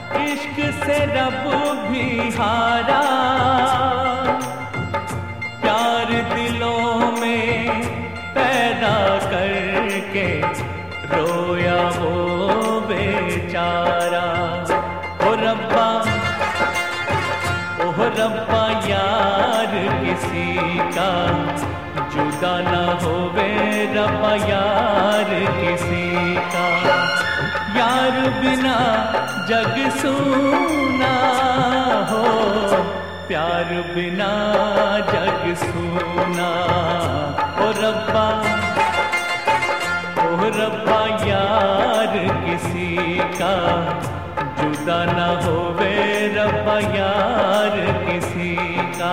इश्क से रब भी हारा, प्यार दिलों में पैदा करके रोया वो बेचारा। ओ रब्बा यार किसी का जुदा न होवे, रब्बा यार किसी का। यार बिना जग सूना हो, प्यार बिना जग सूना। ओ रब्बा यार किसी का जुदा न होवे, रब्बा यार किसी का।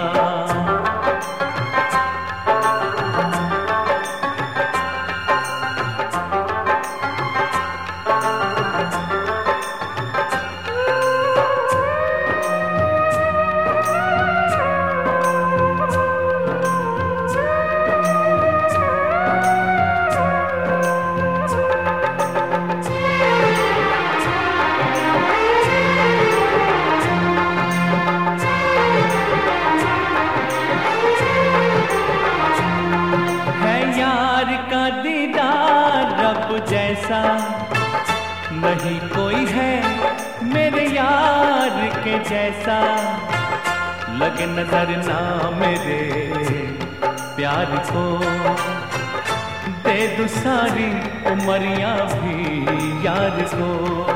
जैसा नहीं कोई है मेरे यार के जैसा, लगे नजर ना मेरे प्यार को। दे दूं सारी उमरियां भी यार को।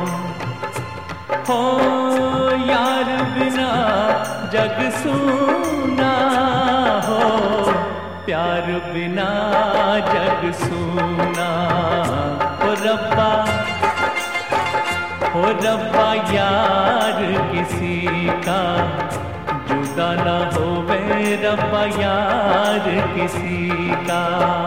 हो यार बिना जग सूना हो, प्यार बिना जग सूना। हो रब्बा यार किसी का जुदा न होवे, रब्बा यार किसी का।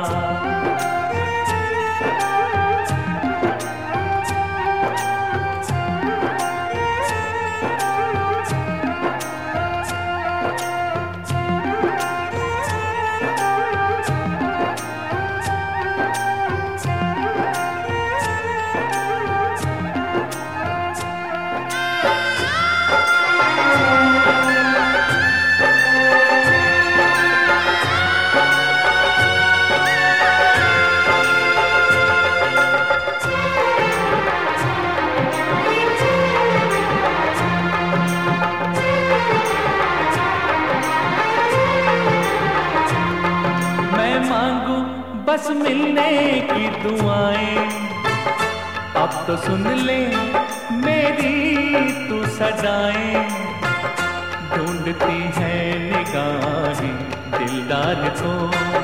बस मिलने की दुआएं, अब तो सुन ले मेरी तू सदाएं। ढूंढती है निगाहें दिलदार को,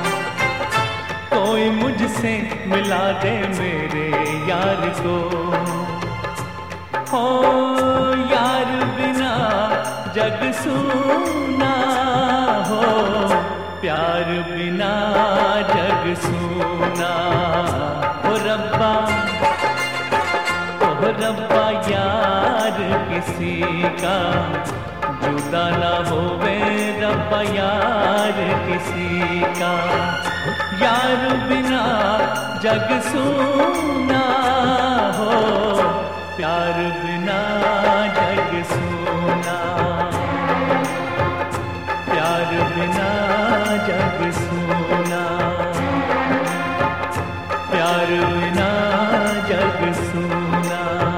कोई मुझसे मिला दे मेरे यार को। हो यार बिना जग सूना हो, प्यार बिना जग सूना। ओ रब्बा यार किसी का जुदा ना होवे, रब्बा यार किसी का। यार बिना जग सूना हो, प्यार बिना जग सूना। प्यार बिना जग सूना, प्यार बिना जग सूना।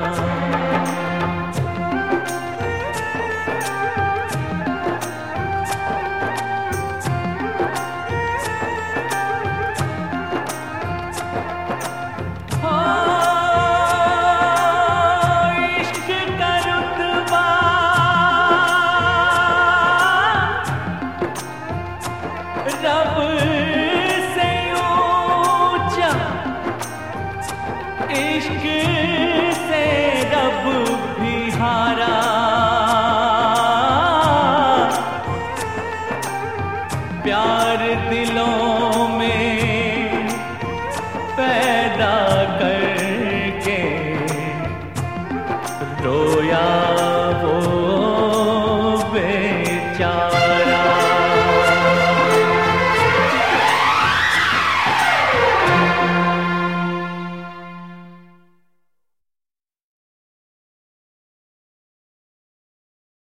रब से ऊंचा इश्क